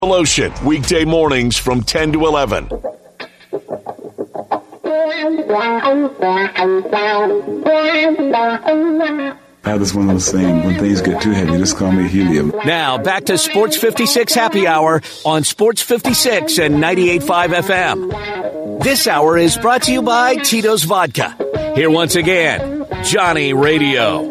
Lotion, weekday mornings from 10 to 11. That's one of those things. When things get too heavy, just call me helium. Now, back to Sports 56 Happy Hour on Sports 56 and 98.5 FM. This hour is brought to you by Tito's Vodka. Here once again, Johnny Radio.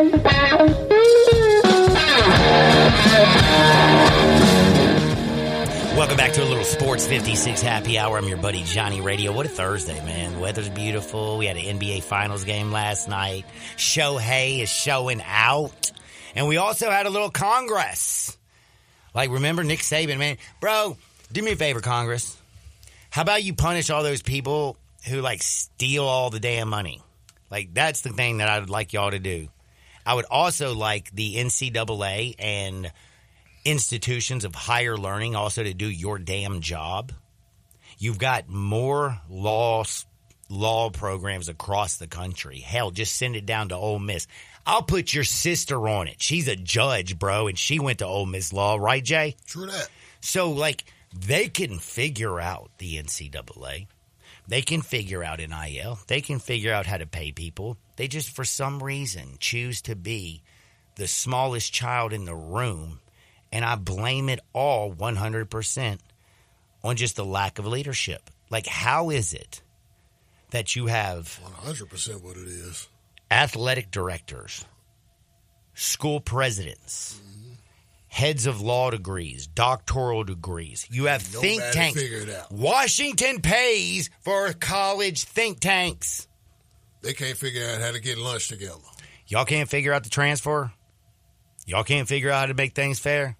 Welcome back to a little Sports 56 Happy Hour. I'm your buddy Johnny Radio. What a Thursday, man. The weather's beautiful. We had an NBA Finals game last night. Shohei is showing out. And we also had a little Congress. Like, remember Nick Saban, man? Bro, do me a favor, Congress. How about you punish all those people who, like, steal all the damn money? Like, that's the thing that I would like y'all to do. I would also like the NCAA and institutions of higher learning also to do your damn job. You've got more law programs across the country. Hell, just send it down to Ole Miss. I'll put your sister on it. She's a judge, bro, and she went to Ole Miss Law, right, Jay? True that. So, like, they can figure out the NCAA. They can figure out NIL. They can figure out how to pay people. They just, for some reason, choose to be the smallest child in the room. And I blame it all 100% on just the lack of leadership. Like, how is it that you have 100% what it is? Athletic directors, school presidents, heads of law degrees, doctoral degrees. You have think tanks. Figure it out. Washington pays for college think tanks. They can't figure out how to get lunch together. Y'all can't figure out the transfer? Y'all can't figure out how to make things fair?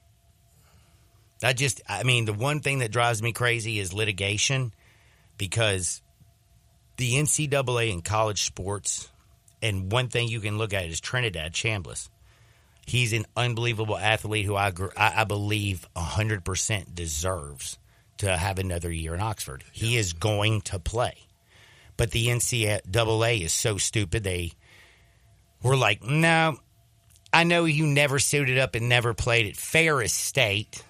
The one thing that drives me crazy is litigation, because the NCAA in college sports, and one thing you can look at is Trinidad Chambliss. He's an unbelievable athlete who I believe 100% deserves to have another year in Oxford. He is going to play. But the NCAA is so stupid, they were like, no, I know you never suited up and never played at Ferris State,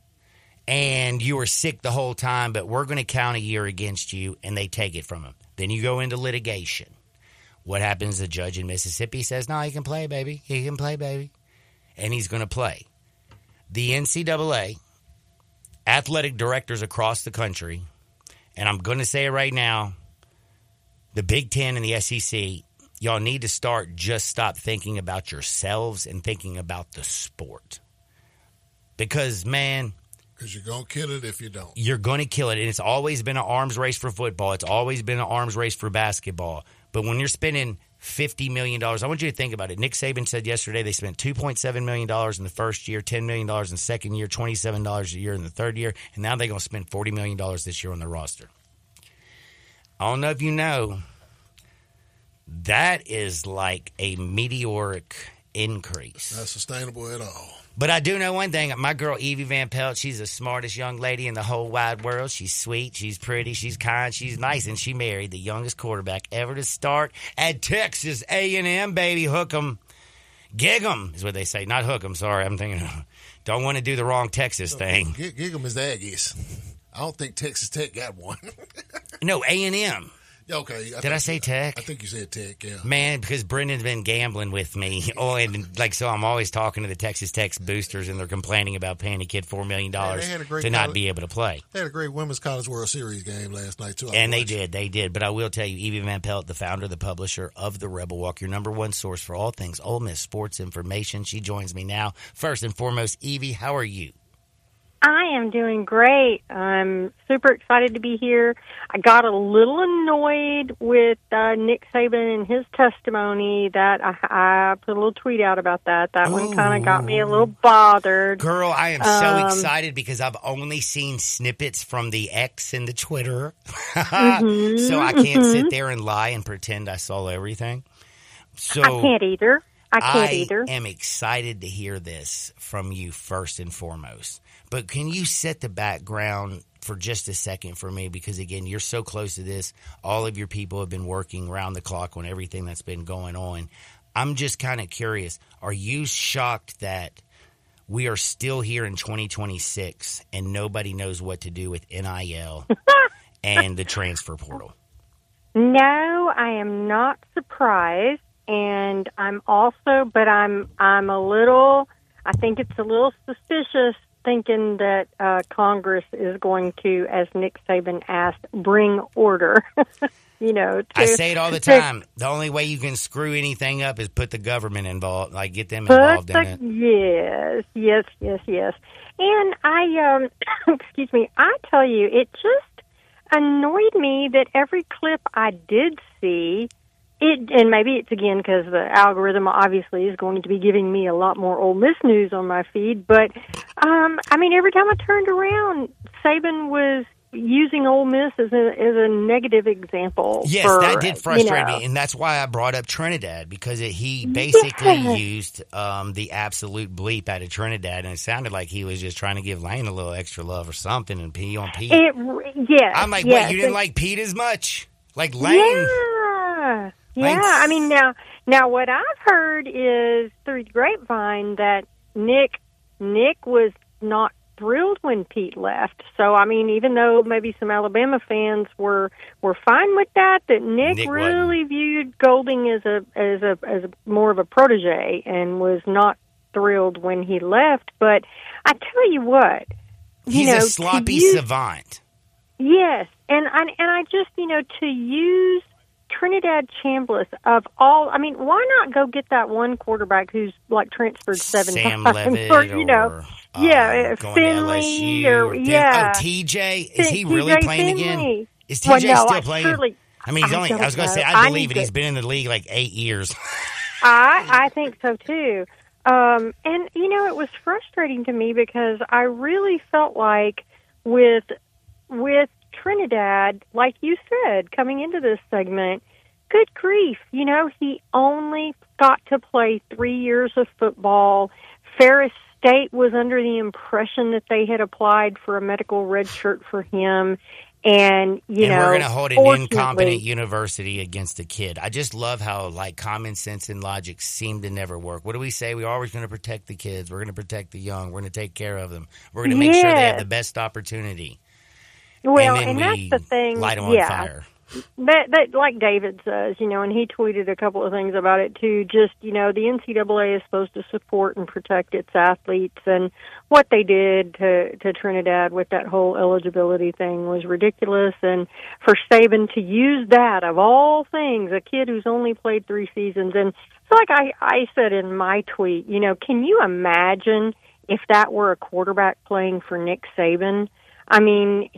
and you were sick the whole time, but we're going to count a year against you, and they take it from him. Then you go into litigation. What happens? The judge in Mississippi says, no, he can play, baby. He can play, baby. And he's going to play. The NCAA, athletic directors across the country, and I'm going to say it right now, the Big Ten and the SEC, y'all need to stop thinking about yourselves and thinking about the sport. Because, man, because you're going to kill it if you don't. You're going to kill it. And it's always been an arms race for football. It's always been an arms race for basketball. But when you're spending $50 million, I want you to think about it. Nick Saban said yesterday they spent $2.7 million in the first year, $10 million in the second year, $27 a year in the third year, and now they're going to spend $40 million this year on their roster. I don't know if you know, that is like a meteoric increase. Not sustainable at all. But I do know one thing. My girl, Evie Van Pelt, she's the smartest young lady in the whole wide world. She's sweet, she's pretty, she's kind, she's nice, and she married the youngest quarterback ever to start at Texas A&M, baby. Hook 'em. Gig 'em is what they say. Not hook 'em, sorry. I'm thinking, don't want to do the wrong Texas thing. Gig 'em is the Aggies. I don't think Texas Tech got one. No, A&M. Okay. Did I say Tech? I think you said Tech, yeah. Man, because Brendan's been gambling with me. So I'm always talking to the Texas Tech boosters, and they're complaining about paying a kid $4 million to not be able to play. They had a great Women's College World Series game last night, too. And they did. But I will tell you, Evie Van Pelt, the founder, the publisher of the Rebel Walk, your number one source for all things Ole Miss sports information. She joins me now. First and foremost, Evie, how are you? I am doing great. I'm super excited to be here. I got a little annoyed with Nick Saban and his testimony that I put a little tweet out about that. That one kind of got me a little bothered. Girl, I am so excited because I've only seen snippets from the X and the Twitter. So I can't sit there and lie and pretend I saw everything. So I can't either. I am excited to hear this from you first and foremost. But can you set the background for just a second for me? Because, again, you're so close to this. All of your people have been working around the clock on everything that's been going on. I'm just kind of curious. Are you shocked that we are still here in 2026, and nobody knows what to do with NIL and the transfer portal. No, I am not surprised, and I'm a little. I think it's a little suspicious thinking that Congress is going to, as Nick Saban asked, bring order. I say it all the time. The only way you can screw anything up is put the government involved, like get them involved in it. Yes. And I, excuse me, I tell you, it just annoyed me that every clip I did see, and maybe it's again because the algorithm obviously is going to be giving me a lot more Ole Miss news on my feed, but every time I turned around, Saban was using Ole Miss as a negative example. Yes, that did frustrate me, and that's why I brought up Trinidad, because he basically used the absolute bleep out of Trinidad, and it sounded like he was just trying to give Lane a little extra love or something and pee on Pete. Yes. I'm like, wait, you didn't like Pete as much? Like Lane? Yeah. I mean, now what I've heard is through the grapevine that Nick was not thrilled when Pete left. So, I mean, even though maybe some Alabama fans were fine with that Nick really viewed Golding as a more of a protege and was not thrilled when he left. But I tell you what, he's a sloppy savant. Yes, and I just to use Trinidad Chambliss of all, I mean, why not go get that one quarterback who's like transferred 7 Sam times, Levitt Finley, TJ. Is he really playing Finley again? Is TJ still playing? I mean, I was going to say, I believe it. He's been in the league like 8 years. I think so too. And it was frustrating to me because I really felt like with Trinidad, like you said, coming into this segment, good grief, he only got to play 3 years of football. Ferris State was under the impression that they had applied for a medical red shirt for him. And we're going to hold an incompetent university against a kid. I just love how common sense and logic seem to never work. What do we say? We're always going to protect the kids. We're going to protect the young. We're going to take care of them. We're going to make sure they have the best opportunity. Well, and that's the thing. Light them on fire. That like David says, and he tweeted a couple of things about it too. Just, the NCAA is supposed to support and protect its athletes, and what they did to Trinidad with that whole eligibility thing was ridiculous. And for Saban to use that, of all things, a kid who's only played 3 seasons, and so like I said in my tweet, can you imagine if that were a quarterback playing for Nick Saban? I mean,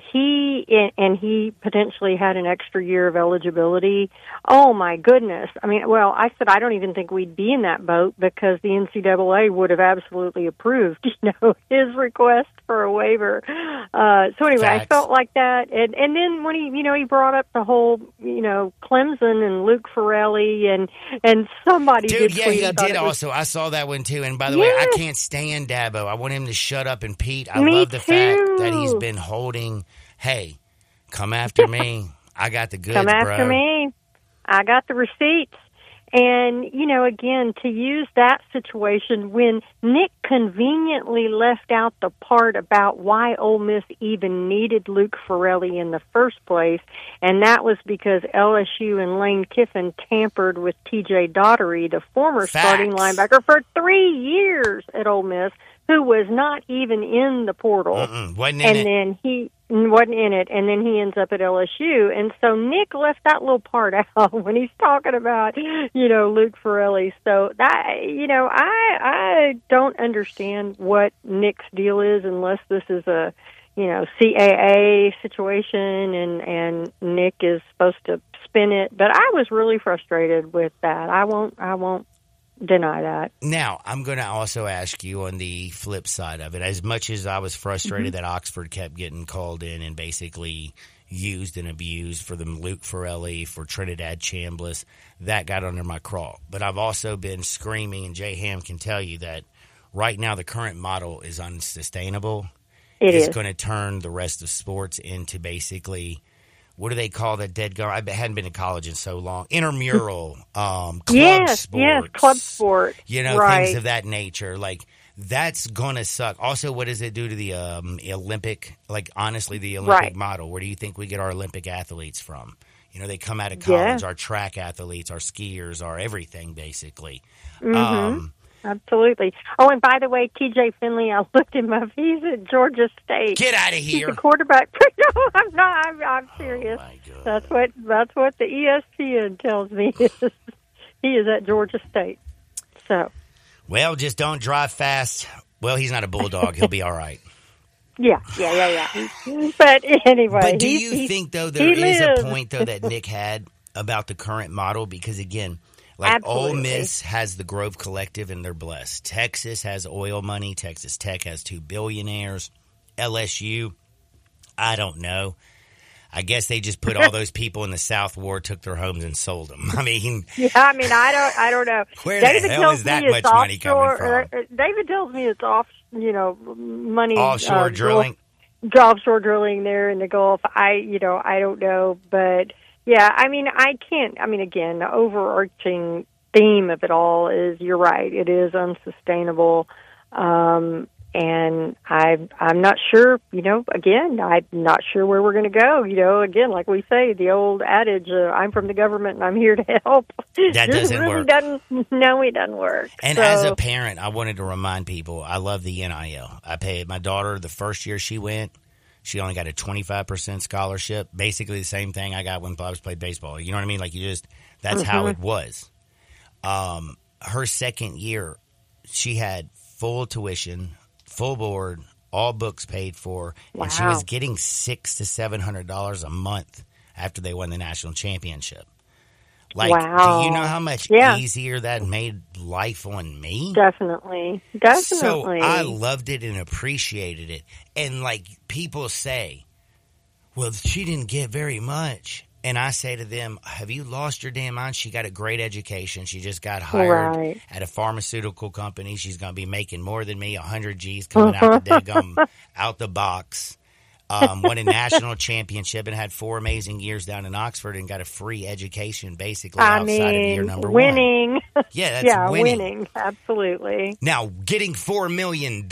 he potentially had an extra year of eligibility. Oh, my goodness. I mean, well, I said I don't even think we'd be in that boat because the NCAA would have absolutely approved, his request for a waiver. So anyway, Facts. I felt like that. And then when he brought up the whole, Clemson and Luke Ferrelli and somebody Dude, did tweet. he did also. I saw that one too. And by the way, I can't stand Dabo. I want him to shut up. And Pete, I love the fact that he's been holding, hey, come after me. I got the goods, Come after bro. me. I got the receipts. And, again, to use that situation when Nick conveniently left out the part about why Ole Miss even needed Luke Ferrelli in the first place, and that was because LSU and Lane Kiffin tampered with T.J. Daugherty, the former starting linebacker, for 3 years at Ole Miss, who was not even in the portal. Then he wasn't in it, and then he ends up at LSU. And so Nick left that little part out when he's talking about, Luke Ferrelli. So that, I don't understand what Nick's deal is unless this is a, CAA situation and Nick is supposed to spin it. But I was really frustrated with that. I won't deny that. Now, I'm going to also ask you on the flip side of it, as much as I was frustrated that Oxford kept getting called in and basically used and abused for the Luke Ferrelli, for Trinidad Chambliss, that got under my craw. But I've also been screaming, and Jay Ham can tell you that right now the current model is unsustainable. It's going to turn the rest of sports into basically, what do they call that dead guy? I hadn't been to college in so long. Intramural, club sports. Yes, club sport. Things of that nature. Like, That's going to suck. Also, what does it do to the Olympic, like, honestly, the Olympic model? Where do you think we get our Olympic athletes from? You know, they come out of college, our track athletes, our skiers, our everything, basically. Absolutely. Oh, and by the way, TJ Finley, I looked him up. He's at Georgia State. Get out of here. He's a quarterback. No, I'm not. I'm serious. Oh, my God. That's what the ESPN tells me. He is at Georgia State. So. Well, just don't drive fast. Well, he's not a bulldog. He'll be all right. Yeah. But anyway. But do you think, though, there is a point, though, that Nick had about the current model? Because, again, like Absolutely. Ole Miss has the Grove Collective, and they're blessed. Texas has oil money. Texas Tech has 2 billionaires. LSU, I don't know. I guess they just put all those people in the South War, took their homes, and sold them. I mean, I don't know. Where the hell is that much money coming from? David tells me it's money. Offshore drilling. Offshore drilling there in the Gulf. I don't know, but yeah, I can't. Again, the overarching theme of it all is you're right. It is unsustainable. And I'm not sure, again, I'm not sure where we're going to go. Again, like we say, the old adage, I'm from the government and I'm here to help. That doesn't work. No, it doesn't work. And as a parent, I wanted to remind people, I love the NIL. I paid my daughter the first year she went. She only got a 25% scholarship. Basically the same thing I got when Bob's played baseball. You know what I mean? Like that's how it was. Her second year, she had full tuition, full board, all books paid for, and she was getting $600 to $700 a month after they won the national championship. Like, do you know how much easier that made life on me? Definitely. So I loved it and appreciated it. And like people say, well, she didn't get very much. And I say to them, have you lost your damn mind? She got a great education. She just got hired at a pharmaceutical company. She's going to be making more than me, 100 G's coming out out the box. Won a national championship and had 4 amazing years down in Oxford and got a free education basically outside of year number winning. 1. Yeah, that's winning. Absolutely. Now, getting $4 million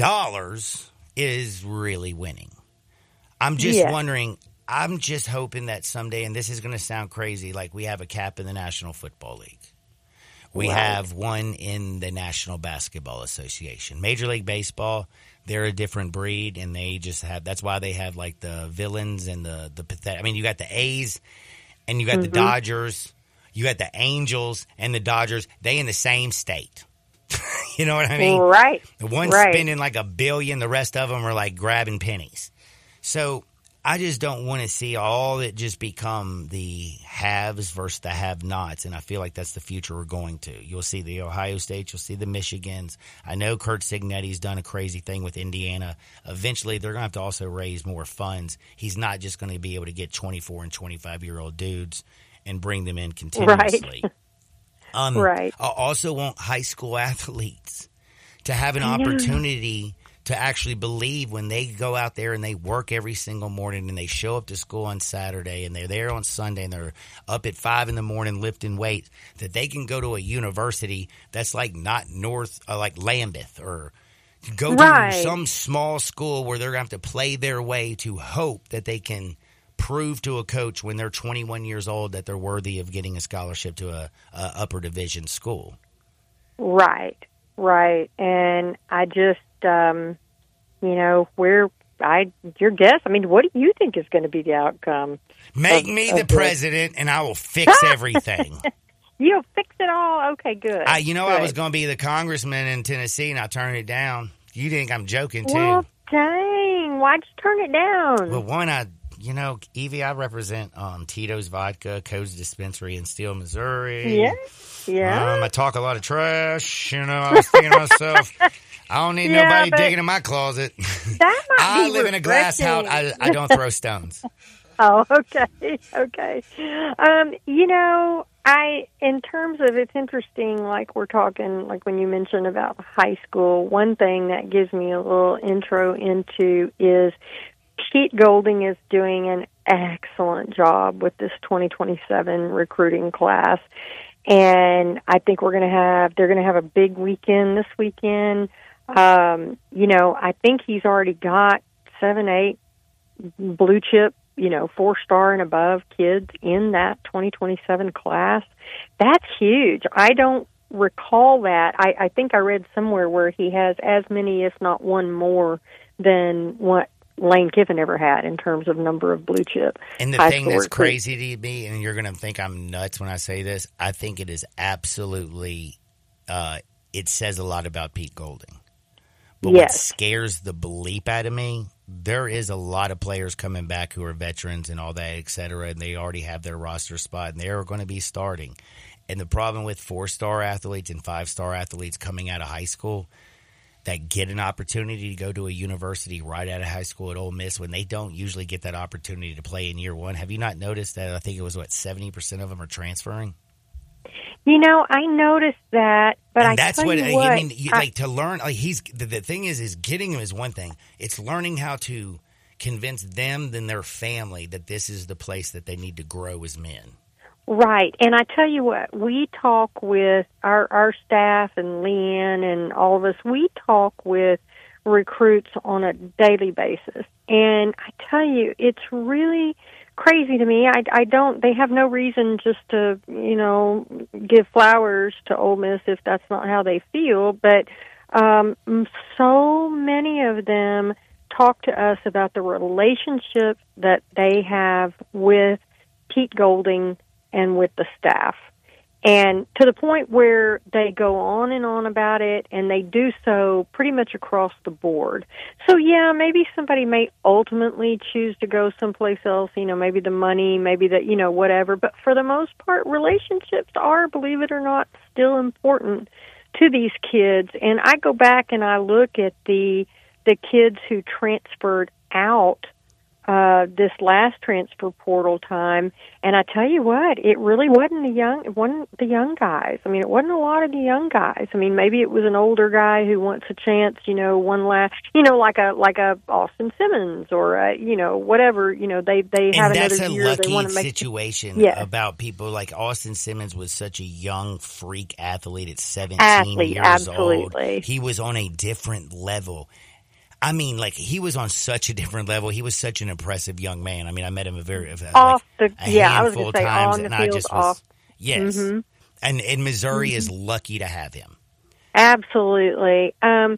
is really winning. I'm just wondering, I'm just hoping that someday, and this is going to sound crazy, like we have a cap in the National Football League. We have one in the National Basketball Association. Major League Baseball, they're a different breed, and they just have – that's why they have, like, the villains and the pathetic – I mean, you got the A's and you got the Dodgers. You got the Angels and the Dodgers. They in the same state. You know what I mean? Right. The one's spending like $1 billion. The rest of them are, like, grabbing pennies. So – I just don't want to see all it just become the haves versus the have-nots, and I feel like that's the future we're going to. You'll see the Ohio States, you'll see the Michigans. I know Kurt Cignetti's done a crazy thing with Indiana. Eventually, they're going to have to also raise more funds. He's not just going to be able to get 24 and 25-year-old dudes and bring them in continuously. I also want high school athletes to have an opportunity to actually believe when they go out there and they work every single morning and they show up to school on Saturday and they're there on Sunday and they're up at 5 in the morning lifting weights, that they can go to a university that's like not like Lambeth, or go to some small school where they're going to have to play their way to hope that they can prove to a coach when they're 21 years old that they're worthy of getting a scholarship to a upper division school. Right. And I just, your guess, what do you think is going to be the outcome? Make me the president and I will fix everything. You'll fix it all? Okay, good. I was going to be the congressman in Tennessee and I turned it down. You think I'm joking too? Well, dang, why'd you turn it down? Well, one, Evie, I represent Tito's Vodka, Codes Dispensary in Steele, Missouri. Yeah. I talk a lot of trash. I was thinking to myself, I don't need nobody digging in my closet. That might I be live in a glass house. I don't throw stones. Oh, okay. In terms of, it's interesting, like we're talking, like when you mentioned about high school, one thing that gives me a little intro into is Pete Golding is doing an excellent job with this 2027 recruiting class. And I think they're going to have a big weekend this weekend. I think he's already got 7, 8 blue chip, 4-star and above kids in that 2027 class. That's huge. I don't recall that. I think I read somewhere where he has as many, if not one more, than what Lane Kiffin ever had in terms of number of blue chip. And the thing that's crazy to me, and you're going to think I'm nuts when I say this, I think it is absolutely, it says a lot about Pete Golding. But what scares the bleep out of me, there is a lot of players coming back who are veterans and all that, et cetera, and they already have their roster spot, and they are going to be starting. And the problem with 4-star athletes and 5-star athletes coming out of high school that get an opportunity to go to a university right out of high school at Ole Miss, when they don't usually get that opportunity to play in year one. Have you not noticed that? I think it was, 70% of them are transferring? I noticed that, but and that's what I mean. To learn, the thing is getting them is one thing. It's learning how to convince them and their family that this is the place that they need to grow as men. Right, and I tell you what, we talk with our staff and Leanne and all of us. We talk with recruits on a daily basis, and I tell you, it's really crazy to me. They have no reason just to, give flowers to Ole Miss if that's not how they feel, but so many of them talk to us about the relationship that they have with Pete Golding and with the staff. And to the point where they go on and on about it, and they do so pretty much across the board. So, yeah, maybe somebody may ultimately choose to go someplace else, maybe the money, maybe the, whatever. But for the most part, relationships are, believe it or not, still important to these kids. And I go back and I look at the kids who transferred out this last transfer portal time, and I tell you what, it really wasn't the young guys. I mean, it wasn't a lot of the young guys. I mean, maybe it was an older guy who wants a chance, one last, like a Austin Simmons or whatever. They have another year. They want to make situation about people like Austin Simmons was such a young freak athlete at 17 years absolutely. Old. He was on a different level. I mean, he was on such a different level. He was such an impressive young man. I mean, I met him I was going to say times, on the and field, I just off. Yes. Mm-hmm. And Missouri is lucky to have him. Absolutely.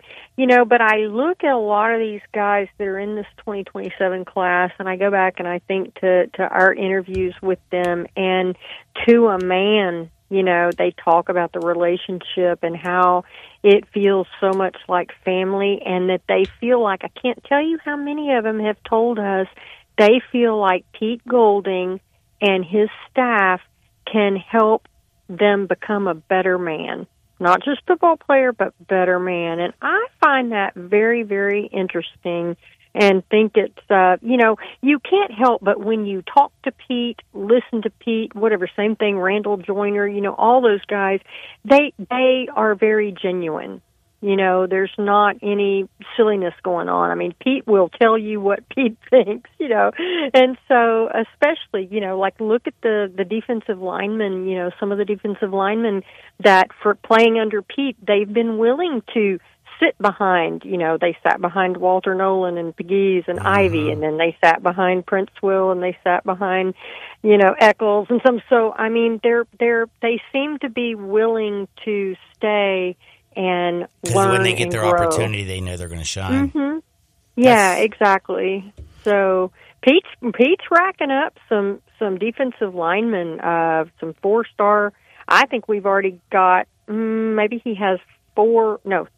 But I look at a lot of these guys that are in this 2027 class, and I go back and I think to our interviews with them, and to a man, they talk about the relationship and how it feels so much like family, and that they feel like, I can't tell you how many of them have told us they feel like Pete Golding and his staff can help them become a better man. Not just football player, but better man. And I find that very, very interesting, and think it's, you can't help but when you talk to Pete, listen to Pete, whatever, same thing, Randall Joyner, all those guys, they are very genuine. There's not any silliness going on. I mean, Pete will tell you what Pete thinks, and so especially, look at the defensive linemen, some of the defensive linemen that for playing under Pete, they've been willing to sit behind, they sat behind Walter Nolan and Pegues and Ivy, and then they sat behind Prince Will, and they sat behind, Eccles and some. So, I mean, they seem to be willing to stay and learn. Because when they get their grow. Opportunity, they know they're going to shine. Mm-hmm. Yeah, exactly. So Pete's racking up some defensive linemen, some 4-star. I think we've already got, maybe he has 3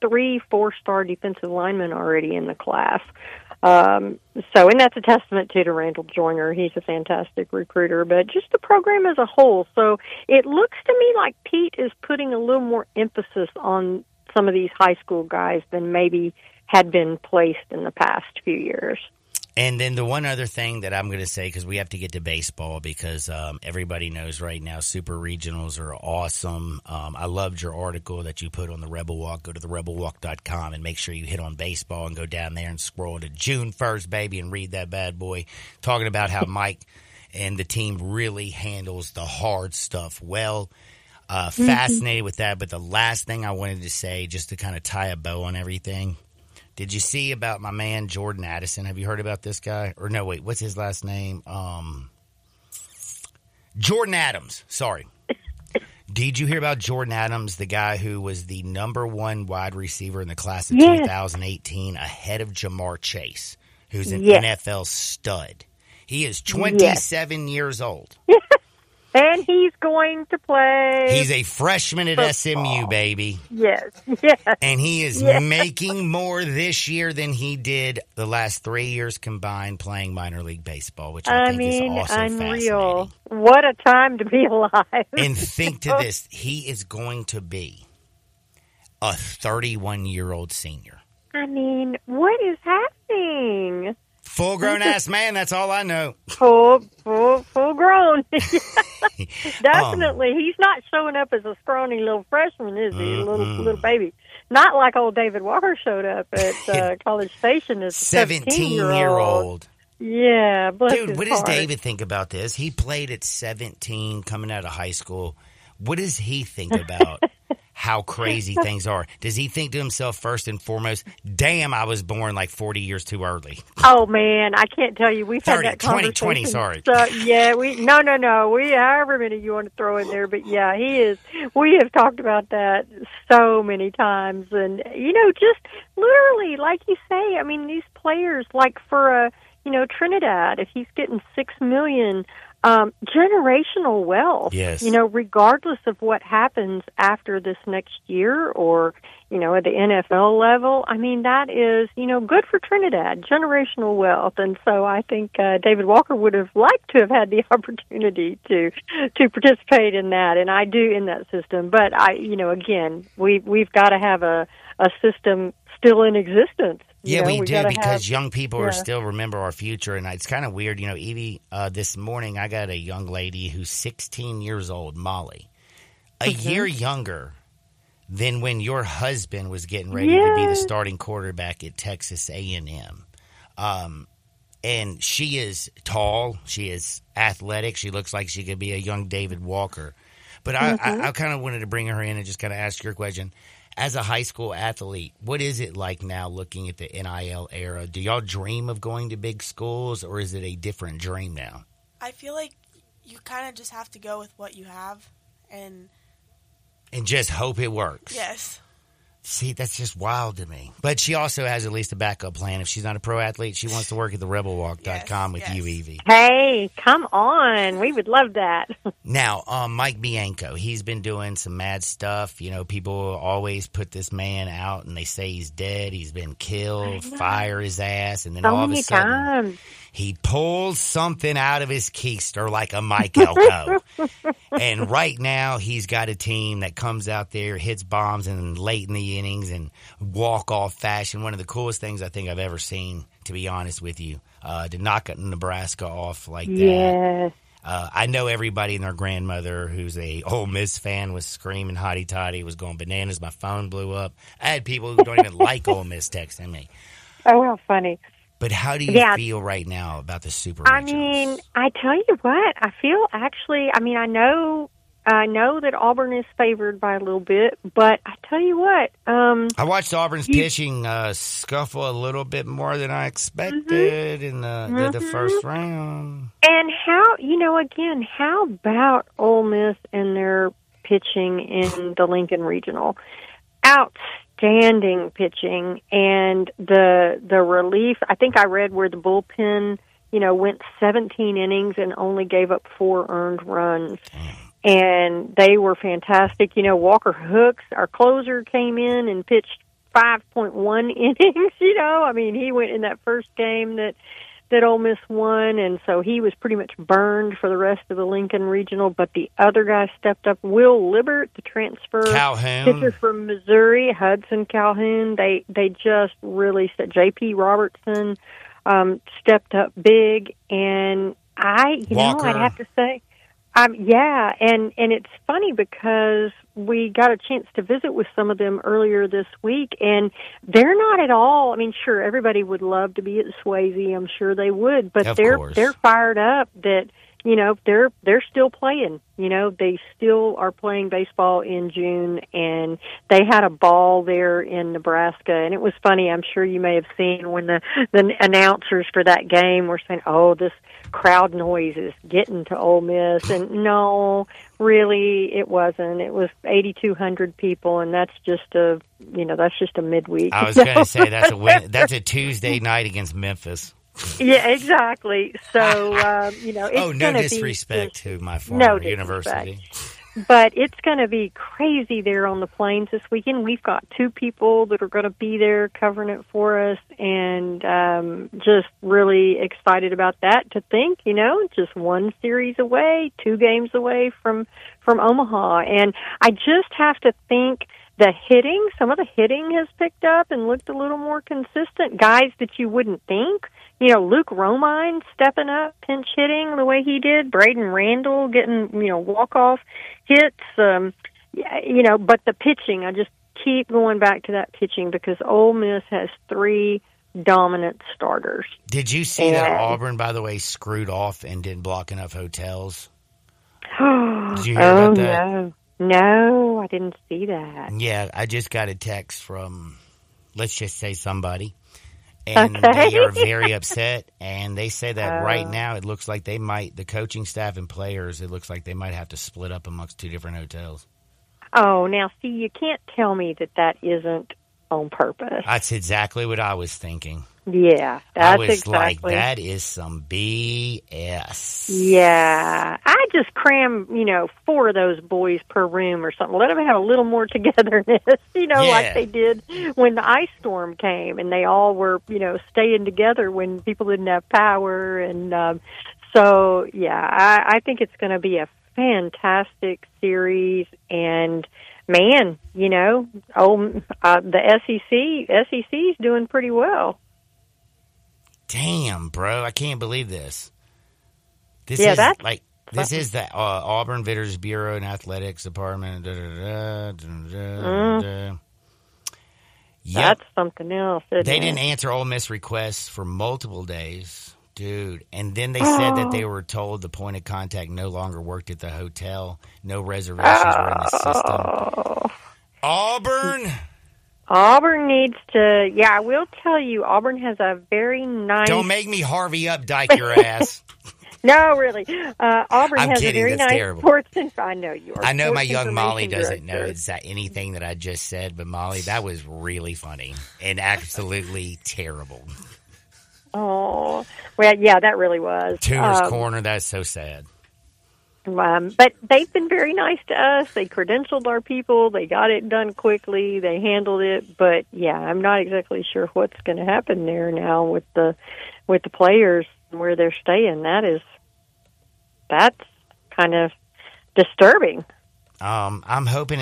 4-star defensive linemen already in the class. And that's a testament to Randall Joyner. He's a fantastic recruiter, but just the program as a whole. So it looks to me like Pete is putting a little more emphasis on some of these high school guys than maybe had been placed in the past few years. And then the one other thing that I'm going to say, because we have to get to baseball, because everybody knows right now super regionals are awesome. I loved your article that you put on the Rebel Walk. Go to therebelwalk.com and make sure you hit on baseball and go down there and scroll to June 1st, baby, and read that bad boy, talking about how Mike and the team really handles the hard stuff well. Fascinated with that. But the last thing I wanted to say, just to kind of tie a bow on everything, did you see about my man Jordan Addison? Have you heard about this guy? Or no, wait, what's his last name? Jordan Adams. Sorry. Did you hear about Jordan Adams, the guy who was the number one wide receiver in the class of 2018, ahead of Jamar Chase, who's an NFL stud? He is 27 years old. And he's going to play. He's a freshman at SMU, baby. Yes. And he is making more this year than he did the last 3 years combined playing minor league baseball, which I think is also unreal. fascinating. What a time to be alive. And think to this, he is going to be a 31-year-old senior. I mean, what is happening? Full-grown ass man, that's all I know. Full grown. Definitely. He's not showing up as a scrawny little freshman, is he? Little baby. Not like old David Walker showed up at College Station as a 17-year-old. Yeah, dude, what does David think about this? He played at 17, coming out of high school. What does he think about how crazy things are? Does he think to himself, first and foremost, damn, I was born like 40 years too early? Oh, man, I can't tell you. We've 30, had that conversation. 20, sorry. So, yeah, no. We, however many you want to throw in there, but yeah, we have talked about that so many times. And, just literally, like you say, I mean, these players, like for Trinidad, if he's getting $6 million, generational wealth, yes. Regardless of what happens after this next year or, at the NFL level, I mean, that is, good for Trinidad, generational wealth. And so I think David Walker would have liked to have had the opportunity to participate in that. And I do in that system. But again, we've got to have a system still in existence. Yeah, we do, because young people are still remember our future. And it's kind of weird. Evie, this morning I got a young lady who's 16 years old, Molly, a year younger than when your husband was getting ready to be the starting quarterback at Texas A&M. And she is tall. She is athletic. She looks like she could be a young David Walker. But I kind of wanted to bring her in and just kind of ask your question. As a high school athlete, what is it like now looking at the NIL era? Do y'all dream of going to big schools, or is it a different dream now? I feel like you kind of just have to go with what you have and just hope it works. Yes. See, that's just wild to me. But she also has at least a backup plan. If she's not a pro athlete, she wants to work at the rebelwalk.com with you, Evie. Hey, come on. We would love that. Now, Mike Bianco, he's been doing some mad stuff. People always put this man out and they say he's dead. He's been killed, fire his ass. And then all of a sudden, he pulls something out of his keister like a Mike Elko. And right now, he's got a team that comes out there, hits bombs and late in the innings and walk-off fashion. One of the coolest things I think I've ever seen, to be honest with you, to knock Nebraska off like that. I know everybody and their grandmother who's a Ole Miss fan was screaming hotty-toddy, was going bananas. My phone blew up. I had people who don't even like Ole Miss texting me. Oh, how funny. But how do you feel right now about the Super Regionals? I mean, I tell you what, I feel actually, I know that Auburn is favored by a little bit, but I tell you what. I watched Auburn's pitching scuffle a little bit more than I expected in the first round. And how about Ole Miss and their pitching in the Lincoln Regional? Outstanding pitching, and the relief. I think I read where the bullpen, went 17 innings and only gave up 4 earned runs. And they were fantastic. Walker Hooks, our closer, came in and pitched 5.1 innings. He went in that first game that Ole Miss won, and so he was pretty much burned for the rest of the Lincoln Regional. But the other guy stepped up. Will Libert, the transfer pitcher from Missouri, Hudson Calhoun. They just really said J.P. Robertson stepped up big, and I'd have to say. And it's funny because we got a chance to visit with some of them earlier this week, and they're not at all. Sure, everybody would love to be at Swayze. I'm sure they would, but they're fired up that they're still playing. They still are playing baseball in June, and they had a ball there in Nebraska. And it was funny. I'm sure you may have seen when the announcers for that game were saying, "Oh, this crowd noise is getting to Ole Miss," and no, really, it wasn't. It was 8,200 people, and that's just a midweek. I was going to say that's a Tuesday night against Memphis. Yeah, exactly. So, it's no disrespect to my former university. But it's going to be crazy there on the Plains this weekend. We've got 2 people that are going to be there covering it for us, and just really excited about that. To think, just 1 series away, 2 games away from Omaha. And I just have to think some of the hitting has picked up and looked a little more consistent. Guys that you wouldn't think. Luke Romine stepping up, pinch hitting the way he did. Braden Randall getting, walk-off hits. But the pitching, I just keep going back to that pitching because Ole Miss has 3 dominant starters. Did you see that Auburn, by the way, screwed off and didn't block enough hotels? Did you hear about that? No, I didn't see that. Yeah, I just got a text from, let's just say somebody. And they are very upset, and they say that right now it looks like the coaching staff and players, it looks like they might have to split up amongst 2 different hotels. Oh, now, see, you can't tell me that isn't on purpose. That's exactly what I was thinking. Yeah, I was like, that is some BS. Yeah. I just cram, 4 of those boys per room or something. Let them have a little more togetherness, like they did when the ice storm came and they all were, staying together when people didn't have power. And I think it's going to be a fantastic series. And, man, the SEC is doing pretty well. Damn, bro! I can't believe this. This is the Auburn Visitors Bureau and Athletics Department. Yep. That's something else. They didn't answer Ole Miss requests for multiple days, dude. And then they said that they were told the point of contact no longer worked at the hotel. No reservations were in the system. Auburn needs to, I will tell you, Auburn has a very nice... Don't make me Harvey Updike your ass. No, really. Auburn has kidding. a very That's nice terrible. sports... I know you are. I know my young Molly doesn't know anything that I just said, but Molly, that was really funny and absolutely terrible. Oh, well, yeah, that really was. Tuner's Corner, that's so sad. But they've been very nice to us. They credentialed our people. They got it done quickly. They handled it. But yeah, I'm not exactly sure what's going to happen there now with the players and where they're staying. That's kind of disturbing. I'm hoping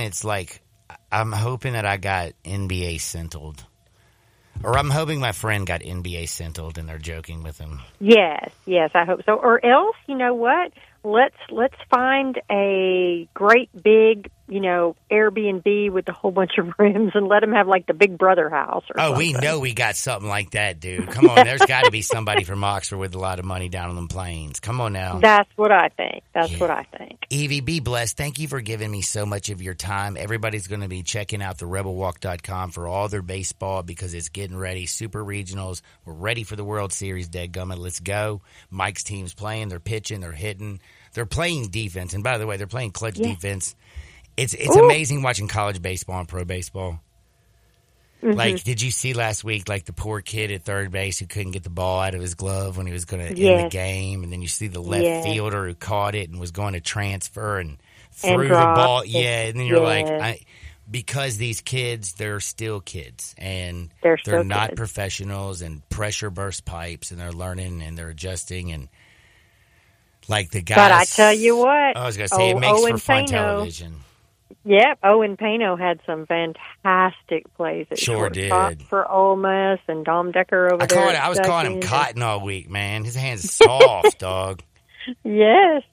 that I got NBA sentled. Or I'm hoping my friend got NBA sentled and they're joking with him. Yes, I hope so. Or else, you know what? Let's find a great big, Airbnb with a whole bunch of rooms and let them have like the Big Brother house or something. We know we got something like that, dude. Come on, there's got to be somebody from Oxford with a lot of money down on them plains. Come on now. That's what I think. What I think. Evie, be blessed. Thank you for giving me so much of your time. Everybody's going to be checking out the rebelwalk.com for all their baseball because it's getting ready. Super regionals. We're ready for the World Series, dadgummit. Let's go. Mike's team's playing. They're pitching. They're hitting. They're playing defense. And by the way, they're playing clutch defense. It's amazing watching college baseball and pro baseball. Mm-hmm. Like, did you see last week, like, the poor kid at third base who couldn't get the ball out of his glove when he was going to end the game? And then you see the left fielder who caught it and was going to transfer and threw the ball. Yeah, and then you're like, because these kids, they're still kids. And they're not professionals, and pressure burst pipes, and they're learning and they're adjusting. And, like, the guys. But I tell you what. I was going to say, it makes for fun television. Yep, Owen Pano had some fantastic plays at shortstop for Ole Miss, and Dom Decker over there. I was calling him Cotton all week, man. His hand's soft, dog. Yes.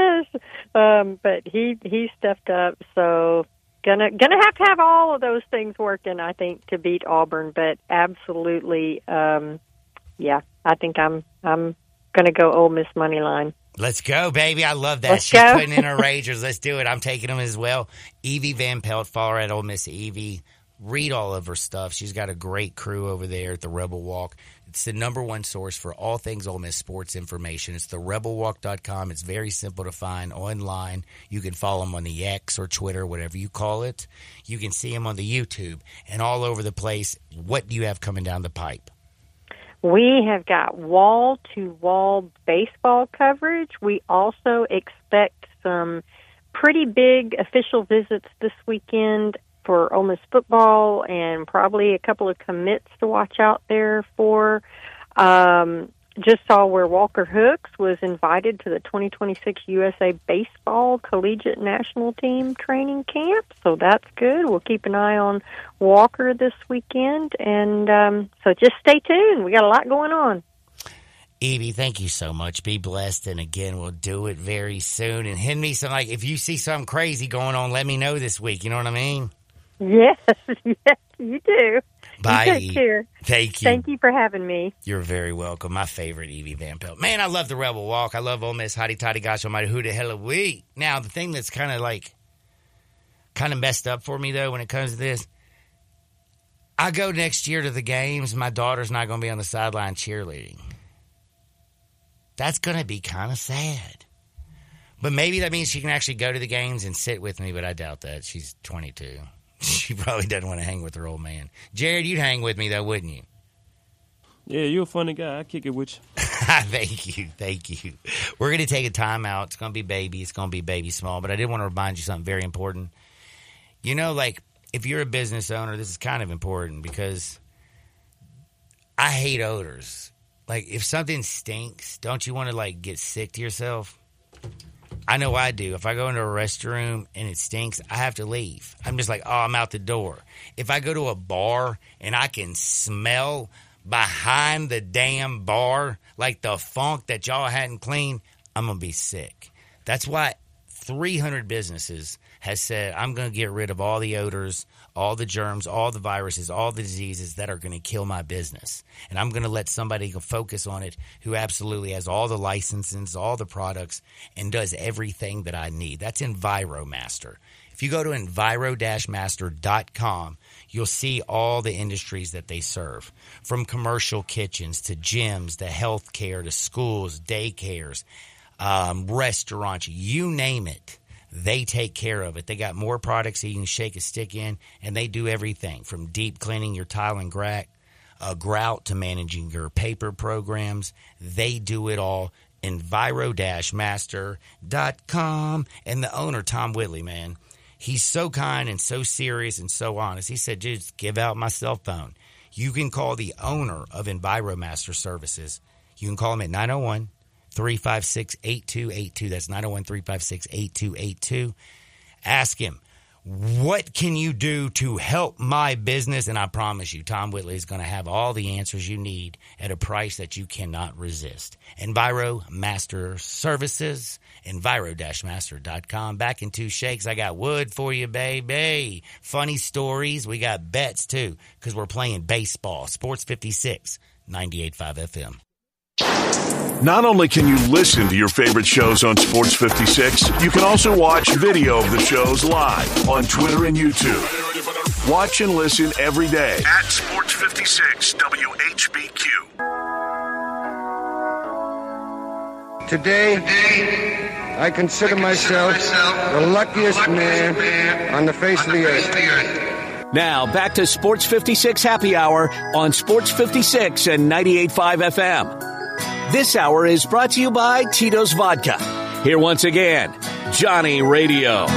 But he stepped up, so gonna have all of those things working, I think, to beat Auburn. But absolutely, I think I'm gonna go Ole Miss money line. Let's go, baby. I love that. Let's She's go. putting in her Rangers. Let's do it. I'm taking them as well. Evie Van Pelt, follow her at Ole Miss Evie. Read all of her stuff. She's got a great crew over there at the Rebel Walk. It's the #1 source for all things Ole Miss sports information. It's therebelwalk.com. It's very simple to find online. You can follow them on the X or Twitter, whatever you call it. You can see them on the YouTube and all over the place. What do you have coming down the pipe? We have got wall-to-wall baseball coverage. We also expect some pretty big official visits this weekend for Ole Miss football, and probably a couple of commits to watch out there for. Just saw where Walker Hooks was invited to the 2026 USA Baseball Collegiate National Team training camp, so that's good. We'll keep an eye on Walker this weekend, and so just stay tuned. We got a lot going on. Evie, thank you so much. Be blessed, and again, we'll do it very soon. And hit me some, like, if you see something crazy going on, let me know this week. You know what I mean? Yes, yes, you do. Bye. You take care. Thank you. Thank you for having me. You're very welcome. My favorite, Evie Van Pelt. Man, I love the Rebel Walk. I love Ole Miss. Hotty toddy, gosh almighty, who the hell are we? Now, the thing that's kind of messed up for me, though, when it comes to this, I go next year to the games. My daughter's not going to be on the sideline cheerleading. That's going to be kind of sad. But maybe that means she can actually go to the games and sit with me, but I doubt that. She's 22. She probably doesn't want to hang with her old man. Jared, you'd hang with me, though, wouldn't you? Yeah, you're a funny guy. I kick it with you. Thank you. Thank you. We're going to take a timeout. It's going to be baby. It's going to be baby small. But I did want to remind you something very important. You know, like, if you're a business owner, this is kind of important because I hate odors. Like, if something stinks, don't you want to, like, get sick to yourself? I know I do. If I go into a restroom and it stinks, I have to leave. I'm just like, oh, I'm out the door. If I go to a bar and I can smell behind the damn bar, like the funk that y'all hadn't cleaned, I'm going to be sick. That's why 300 businesses has said, I'm going to get rid of all the odors, all the germs, all the viruses, all the diseases that are going to kill my business. And I'm going to let somebody go focus on it who absolutely has all the licenses, all the products, and does everything that I need. That's EnviroMaster. If you go to enviro-master.com, you'll see all the industries that they serve, from commercial kitchens to gyms to healthcare to schools, daycares, restaurants, you name it. They take care of it. They got more products that you can shake a stick in, and they do everything from deep cleaning your tile and grout to managing your paper programs. They do it all. Enviro-master.com. And the owner, Tom Whitley, man, he's so kind and so serious and so honest. He said, just give out my cell phone. You can call the owner of EnviroMaster Services. You can call him at 901-356-8282. That's 901-356-8282. Ask him, what can you do to help my business? And I promise you, Tom Whitley is going to have all the answers you need at a price that you cannot resist. EnviroMaster Services, enviro-master.com. Back in 2 shakes. I got wood for you, baby. Funny stories. We got bets, too, because we're playing baseball. Sports 56, 98.5 FM. Not only can you listen to your favorite shows on Sports 56, you can also watch video of the shows live on Twitter and YouTube. Watch and listen every day at Sports 56 WHBQ. Today, I consider myself the luckiest man on the face of the earth. Now, back to Sports 56 Happy Hour on Sports 56 and 98.5 FM. This hour is brought to you by Tito's Vodka. Here once again, Johnny Radio.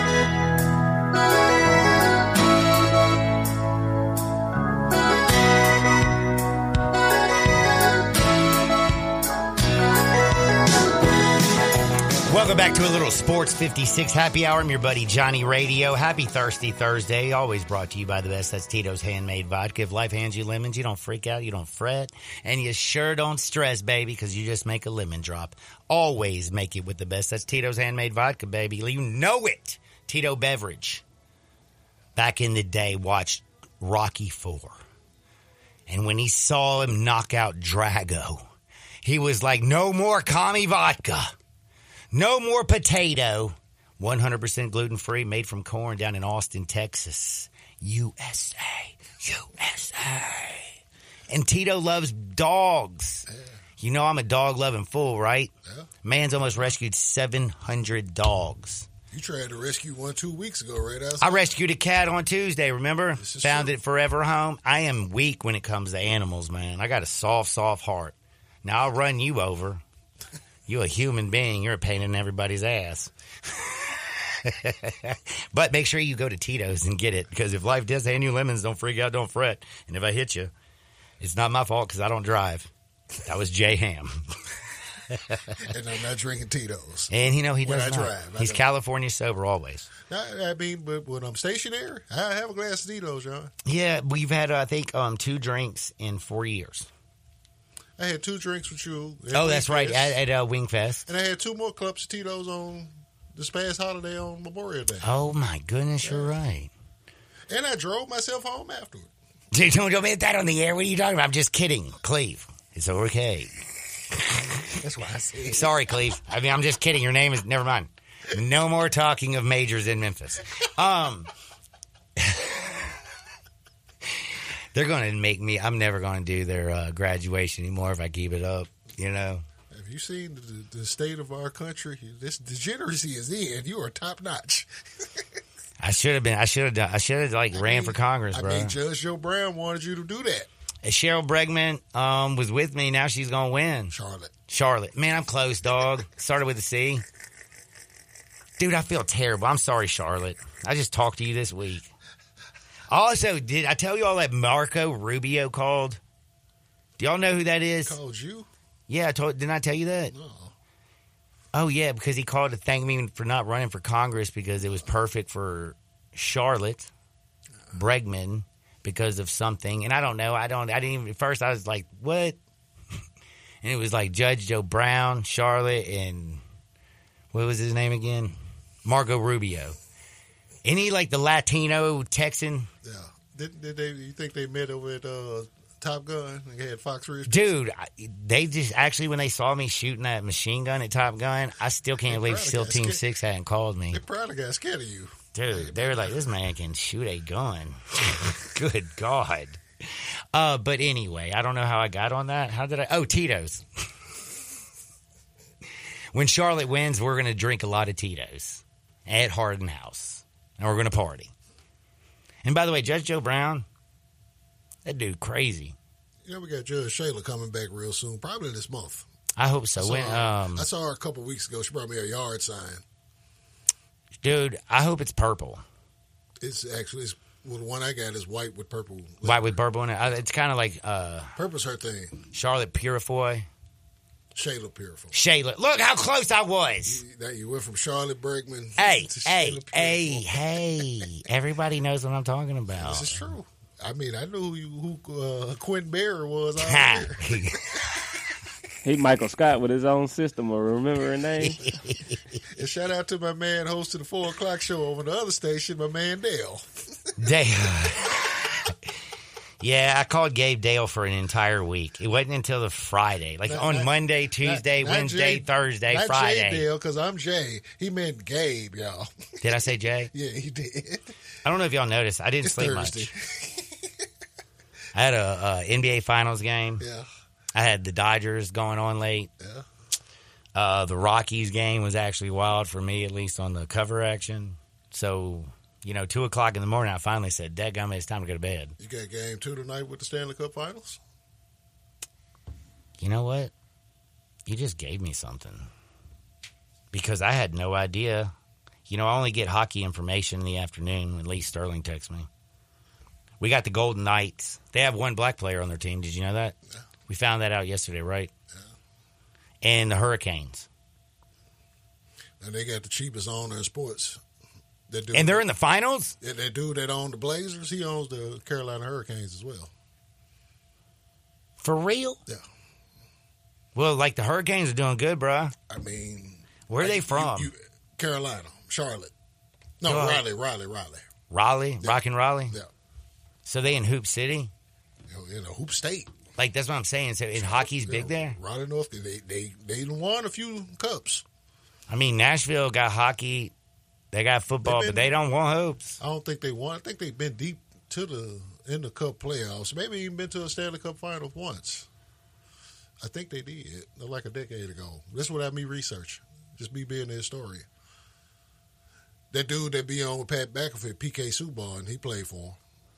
Welcome back to a little Sports 56 Happy Hour. I'm your buddy Johnny Radio. Happy Thirsty Thursday. Always brought to you by the best. That's Tito's Handmade Vodka. If life hands you lemons, you don't freak out, you don't fret, and you sure don't stress, baby, because you just make a lemon drop. Always make it with the best. That's Tito's Handmade Vodka, baby. You know it. Tito Beverage. Back in the day, watched Rocky IV. And when he saw him knock out Drago, he was like, no more commie vodka. No more potato. 100% gluten-free, made from corn down in Austin, Texas. USA. And Tito loves dogs. Yeah. You know I'm a dog-loving fool, right? Yeah. Man's almost rescued 700 dogs. You tried to rescue one 2 weeks ago, right? I rescued a cat on Tuesday, remember? Found it forever home. I am weak when it comes to animals, man. I got a soft heart. Now I'll run you over. You a human being. You're a pain in everybody's ass. But make sure you go to Tito's and get it, because if life does hand you lemons, don't freak out, don't fret. And if I hit you, it's not my fault because I don't drive. That was Jay Ham. And I'm not drinking Tito's. And he does when I not. Drive. He's California sober always. I mean, but when I'm stationary, I have a glass of Tito's, John. Yeah, we've had, I think, 2 drinks in 4 years. I had 2 drinks with you. Oh, that's right, at Wingfest. And I had 2 more cups of Tito's on this past holiday on Memorial Day. Oh, my goodness, You're right. And I drove myself home afterward. Dude, don't admit that on the air. What are you talking about? I'm just kidding. Cleve, it's okay. That's what I said. Sorry, Cleve. I mean, I'm just kidding. Your name is... Never mind. No more talking of majors in Memphis. They're going to make me... I'm never going to do their graduation anymore if I keep it up, you know? Have you seen the state of our country? This degeneracy is in. You are top notch. I should have ran for Congress, bro. I mean, Judge Joe Brown wanted you to do that. Cheryl Bregman was with me. Now she's going to win. Charlotte. Man, I'm close, dog. Started with a C. Dude, I feel terrible. I'm sorry, Charlotte. I just talked to you this week. Also, did I tell you all that Marco Rubio called? Do y'all know who that is? Called you? Yeah, didn't I tell you that? No. Oh, yeah, because he called to thank me for not running for Congress because it was perfect for Charlotte Bregman because of something. And I don't know. I didn't even, at first I was like, what? And it was like Judge Joe Brown, Charlotte, and what was his name again? Marco Rubio. Isn't he like the Latino Texan? Yeah. Did they? You think they met over at Top Gun? They had Fox Ridge. Dude, they just actually when they saw me shooting that machine gun at Top Gun, I still can't believe SEAL Team 6 hadn't called me. They probably got scared of you. Dude, they were like, this man can shoot a gun. Good God. But anyway, I don't know how I got on that. How did I? Oh, Tito's. When Charlotte wins, we're going to drink a lot of Tito's at Hardin House. And we're going to party. And by the way, Judge Joe Brown, that dude crazy. You know, we got Judge Shayla coming back real soon, probably this month. I hope so. I saw her a couple weeks ago. She brought me a yard sign. Dude, I hope it's purple. It's the one I got is white with purple. White with purple in it. It's kind of like... Purple's her thing. Charlotte Purifoy. Shayla Purifoy. Shayla. Look how close I was. You went from Charlotte Bregman to Hey. Everybody knows what I'm talking about. This is true. I mean, I knew who Quentin Bearer was out there. He Michael Scott with his own system, or remember her name? And shout out to my man hosting the 4 o'clock show over the other station, my man Dale. Dale. I called Gabe Dale for an entire week. It wasn't until the Friday. Monday, Tuesday, Wednesday, Thursday, not Friday. Jay Dale, because I'm Jay. He meant Gabe, y'all. Did I say Jay? Yeah, he did. I don't know if y'all noticed. I didn't sleep much. I had a NBA Finals game. Yeah. I had the Dodgers going on late. Yeah. The Rockies game was actually wild for me, at least on the cover action. So... 2 o'clock in the morning, I finally said, dadgummit, it's time to go to bed. You got game 2 tonight with the Stanley Cup Finals? You know what? You just gave me something. Because I had no idea. I only get hockey information in the afternoon when Lee Sterling texts me. We got the Golden Knights. They have one black player on their team. Did you know that? Yeah. We found that out yesterday, right? Yeah. And the Hurricanes. And they got the cheapest owner in sports. And they're in the finals? That dude that owned the Blazers, he owns the Carolina Hurricanes as well. For real? Yeah. Well, like the Hurricanes are doing good, bro. I mean... Where are they from? Carolina. Charlotte. No, Raleigh. Raleigh? Yeah. Rockin' Raleigh? Yeah. So they in Hoop City? In a Hoop State. Like, that's what I'm saying. So in hockey's big there? Raleigh North, they won a few cups. I mean, Nashville got hockey, they got football, but they don't want hopes. I don't think they won. I think they've been deep in the Cup playoffs. Maybe even been to a Stanley Cup final once. I think they did, like a decade ago. This without me research. Just me being the historian. That dude that be on with Pat McAfee, PK Subban, he played for him.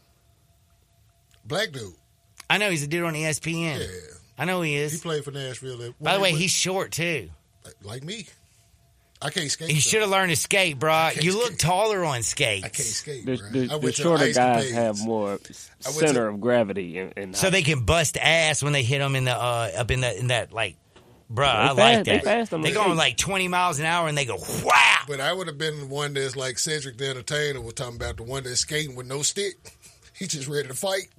Black dude. I know, he's a dude on ESPN. Yeah. I know he is. He played for Nashville. By the way, he's short, too. Like me. I can't skate. You should have learned to skate, bro. You look taller on skates. I can't skate, The shorter guys have more center of gravity. So they can bust ass when they hit them in the up in that like, bro. I like that. They going like 20 miles an hour and they go wow. But I would have been the one that's like Cedric the Entertainer was talking about, the one that's skating with no stick. He just ready to fight.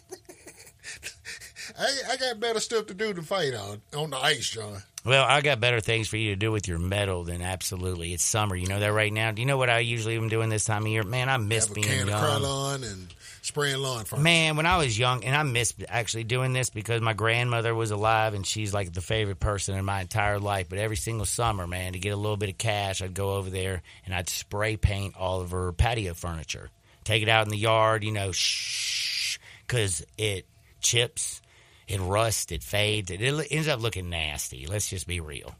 I got better stuff to do than fight on the ice, John. Well, I got better things for you to do with your medal than absolutely. It's summer. You know that right now? Do you know what I usually am doing this time of year? Man, I miss being young. Have a can of Krylon and spraying lawn furniture. Man, when I was young, and I miss actually doing this because my grandmother was alive and she's like the favorite person in my entire life. But every single summer, man, to get a little bit of cash, I'd go over there and I'd spray paint all of her patio furniture. Take it out in the yard, because it chips. It rusts, it fades, it ends up looking nasty. Let's just be real.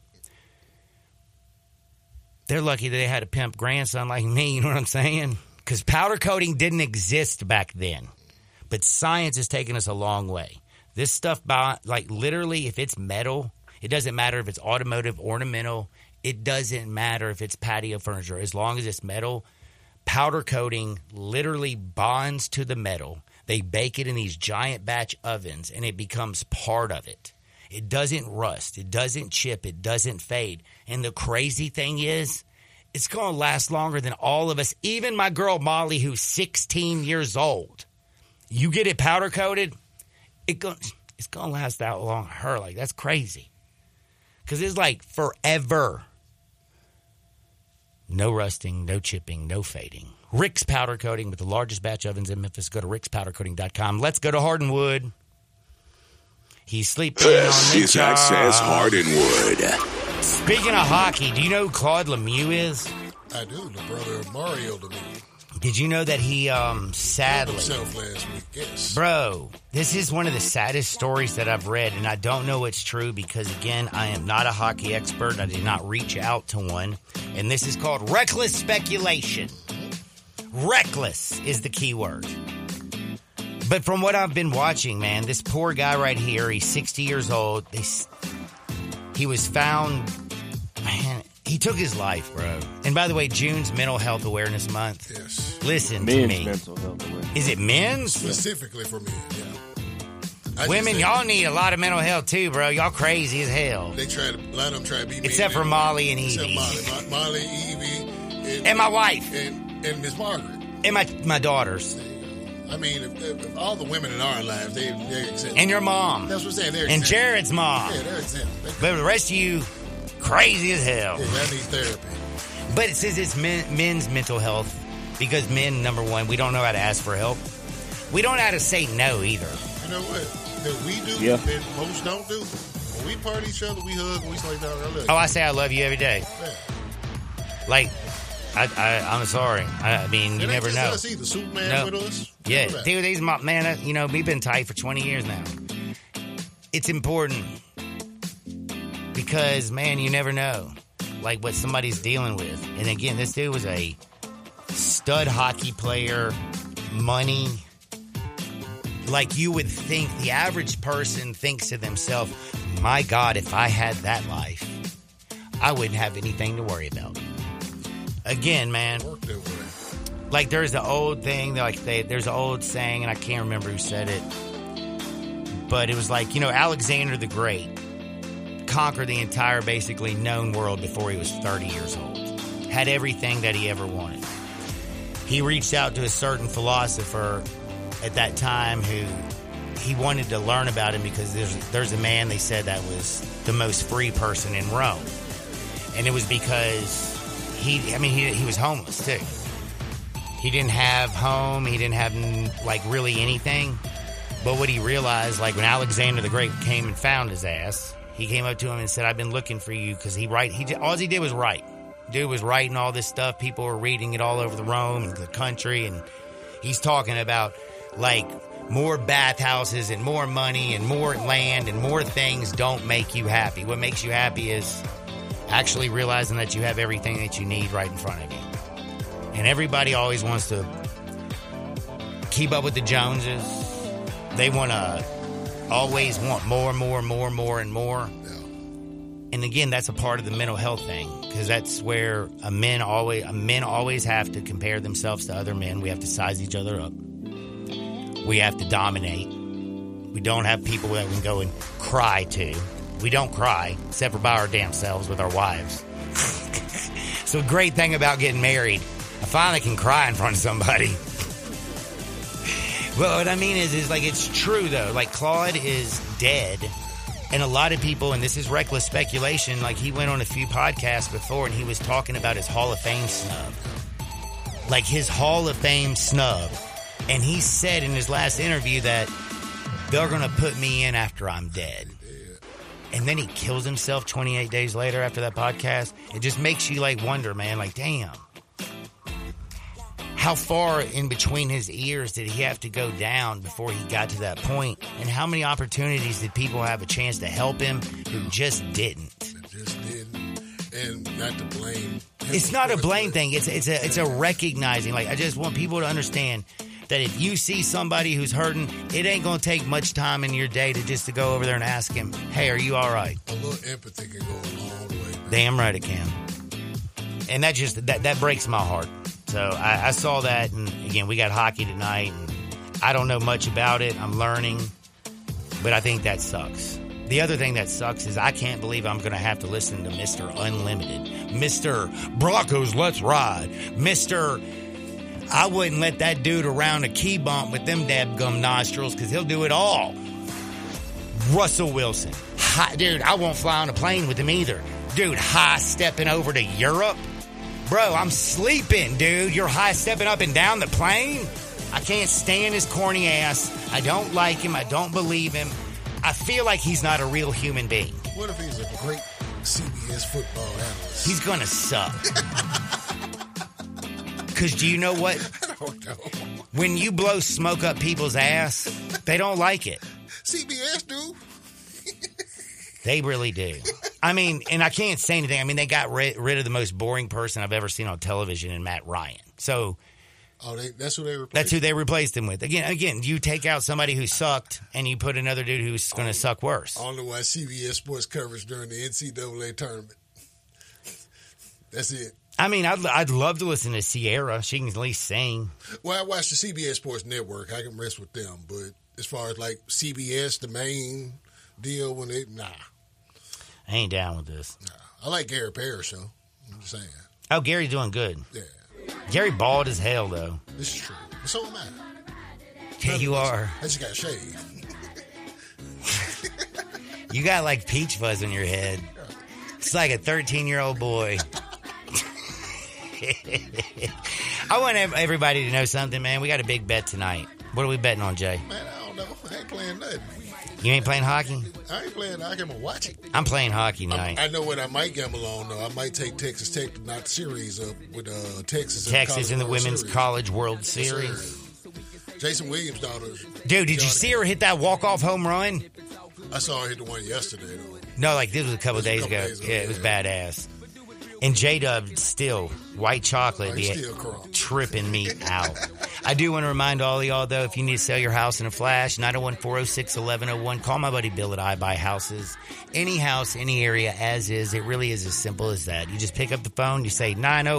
They're lucky that they had a pimp grandson like me, you know what I'm saying? Because powder coating didn't exist back then. But science has taken us a long way. This stuff, like literally, if it's metal, it doesn't matter if it's automotive, ornamental. It doesn't matter if it's patio furniture. As long as it's metal, powder coating literally bonds to the metal. They bake it in these giant batch ovens, and it becomes part of it. It doesn't rust. It doesn't chip. It doesn't fade. And the crazy thing is, it's going to last longer than all of us, even my girl Molly, who's 16 years old. You get it powder coated, it's going to last that long. Her, like, that's crazy. Because it's like forever. No rusting, no chipping, no fading. Rick's Powder Coating with the largest batch ovens in Memphis. Go to rickspowdercoating.com. Let's go to Hardinwood. He's sleeping on the This is Access Hardinwood. Speaking of hockey, do you know who Claude Lemieux is? I do, the brother of Mario Lemieux. Did you know that he sadly... himself last week, yes. Bro, this is one of the saddest stories that I've read, and I don't know it's true because, again, I am not a hockey expert. I did not reach out to one. And this is called reckless speculation. Reckless is the key word. But from what I've been watching, man, this poor guy right here, he's 60 years old. He was found, man, he took his life, bro. And by the way, June's Mental Health Awareness Month. Yes. Listen to me. Mental health awareness. Is it men's? Specifically for men, yeah. Women, y'all need a lot of mental health too, bro. Y'all crazy as hell. A lot of them try to be except for Molly and Evie. Except Molly, Evie, and my wife. And Miss Margaret. And my daughters. I mean, if all the women in our lives, they're exempt. And your mom. That's what I'm saying. They're and exempt. Jared's mom. Yeah, they're exempt. But the rest of you, crazy as hell. Yeah, that needs therapy. But it says it's men's mental health because men, number one, we don't know how to ask for help. We don't know how to say no either. You know what? That we do, that most don't do. When we part each other, we hug, and we say, "Dog, I love you." Oh, I say I love you every day. Yeah. Like, I'm sorry. I mean, you never know. Us either. Superman with us. Yeah, dude, these man. You know, we've been tight for 20 years now. It's important because, man, you never know, like what somebody's dealing with. And again, this dude was a stud hockey player, money. Like you would think, the average person thinks to themselves, "My God, if I had that life, I wouldn't have anything to worry about." Again, man, like there's the old thing, there's an old saying, and I can't remember who said it, but it was like, Alexander the Great conquered the entire basically known world before he was 30 years old. Had everything that he ever wanted. He reached out to a certain philosopher at that time who he wanted to learn about him because there's a man, they said, that was the most free person in Rome. And it was because he was homeless too. He didn't have home. He didn't have really anything. But what he realized, like when Alexander the Great came and found his ass, He came up to him and said, "I've been looking for you," because all he did was write. Dude was writing all this stuff. People were reading it all over the Rome and the country, and he's talking about like more bathhouses and more money and more land and more things don't make you happy. What makes you happy is actually realizing that you have everything that you need right in front of you. And everybody always wants to keep up with the Joneses. They always want more and more. And again, that's a part of the mental health thing, because that's where men always have to compare themselves to other men. We have to size each other up. We have to dominate. We don't have people that we can go and cry to. We don't cry, except for by our damn selves with our wives. So the great thing about getting married, I finally can cry in front of somebody. Well, what I mean is like, it's true though. Like, Claude is dead. And a lot of people, and this is reckless speculation, like he went on a few podcasts before and he was talking about his Hall of Fame snub. Like his Hall of Fame snub. And he said in his last interview that they're going to put me in after I'm dead. And then he kills himself 28 days later after that podcast. It just makes you like wonder, man, like, damn. How far in between his ears did he have to go down before he got to that point? And how many opportunities did people have a chance to help him who just didn't? And not to blame. It's not a blame thing. It's a recognizing. Like, I just want people to understand that if you see somebody who's hurting, it ain't going to take much time in your day to go over there and ask him, "Hey, are you all right?" A little empathy can go a long way. Man. Damn right it can. And that breaks my heart. So I saw that, and again, we got hockey tonight, and I don't know much about it. I'm learning, but I think that sucks. The other thing that sucks is I can't believe I'm going to have to listen to Mr. Unlimited, Mr. Broncos Let's Ride, Mr. I wouldn't let that dude around a key bump with them dadgum nostrils, because he'll do it all. Russell Wilson. Dude, I won't fly on a plane with him either. Dude, high-stepping over to Europe. Bro, I'm sleeping, dude. You're high-stepping up and down the plane? I can't stand his corny ass. I don't like him. I don't believe him. I feel like he's not a real human being. What if he's a great CBS football analyst? He's going to suck. Because do you know what? I don't know. When you blow smoke up people's ass, they don't like it. CBS do. They really do. I mean, and I can't say anything. I mean, they got rid of the most boring person I've ever seen on television in Matt Ryan. So, that's who they replaced. That's who they replaced him with. Again, you take out somebody who sucked and you put another dude who's going to suck worse. I don't know why CBS sports coverage during the NCAA tournament. That's it. I mean, I'd love to listen to Sierra. She can at least sing. Well, I watch the CBS Sports Network. I can rest with them. But as far as like CBS, the main deal, nah. I ain't down with this. Nah. I like Gary Parrish, though. I'm just saying. Oh, Gary's doing good. Yeah. Gary bald as hell, though. This is true. But so am I. Yeah, you are. I just got shaved. You got like peach fuzz on your head. It's like a 13-year-old boy. I want everybody to know something, man. We got a big bet tonight. What are we betting on, Jay? Man, I don't know. I ain't playing nothing. You ain't playing hockey? I ain't playing hockey. I'm going to watch it. I'm playing hockey tonight. I know what I might gamble on, though. I might take Texas Tech to knock the series up with Texas. Texas in the Women's College World Series. Yes, Jason Williams' daughter. Dude, did you see her hit that walk-off home run? I saw her hit the one yesterday, though. No, like this was a couple days ago. Yeah, it was badass. And J-Dub still, white chocolate, tripping me out. I do want to remind all of y'all, though, if you need to sell your house in a flash, 901-406-1101. Call my buddy Bill at I Buy Houses. Any house, any area, as is. It really is as simple as that. You just pick up the phone, you say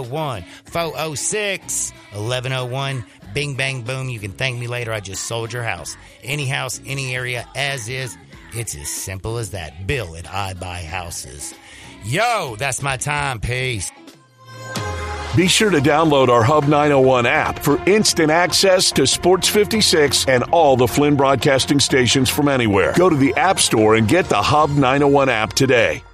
901-406-1101. Bing, bang, boom. You can thank me later. I just sold your house. Any house, any area, as is. It's as simple as that. Bill at I Buy Houses. Yo, that's my time. Peace. Be sure to download our Hub 901 app for instant access to Sports 56 and all the Flynn Broadcasting stations from anywhere. Go to the App Store and get the Hub 901 app today.